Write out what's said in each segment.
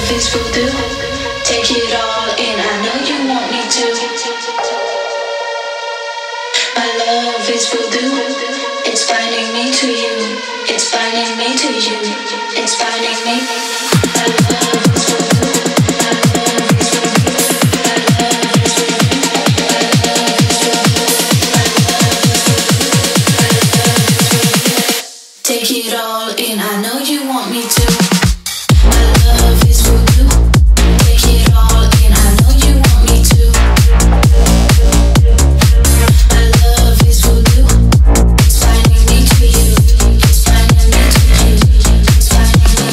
is voodoo. Take it all in, I know you want me to. My love is voodoo. It's binding me to you. It's binding me to you. It's binding me. My love is voodoo. My love is voodoo. My love is voodoo. My love is voodoo. My love is voodoo. My love is voodoo. Take it all in, I know you want me to. My love is voodoo. Take it all in, I know you want me to. My love is voodoo. It's binding me to you. It's binding me to you. It's binding me.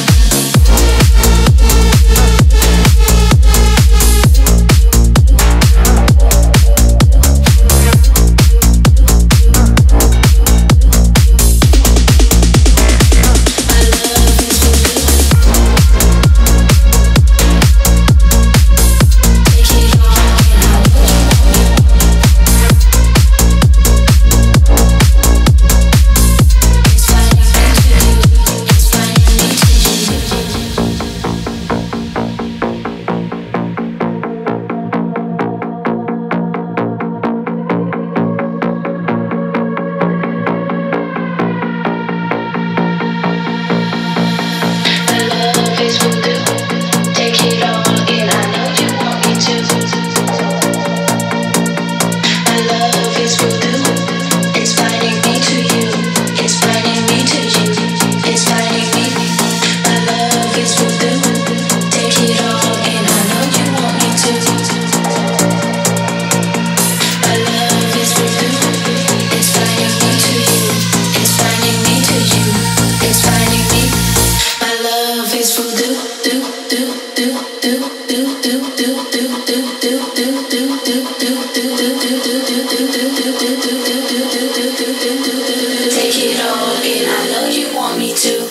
Take it all in, I know you want me to.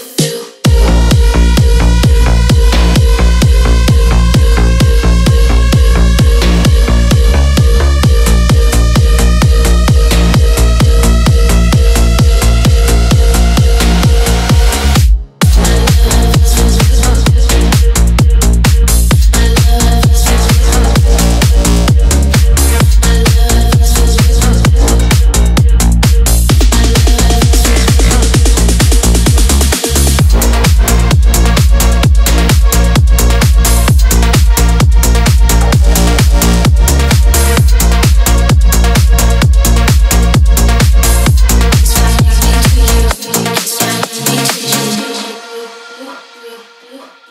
Yeah.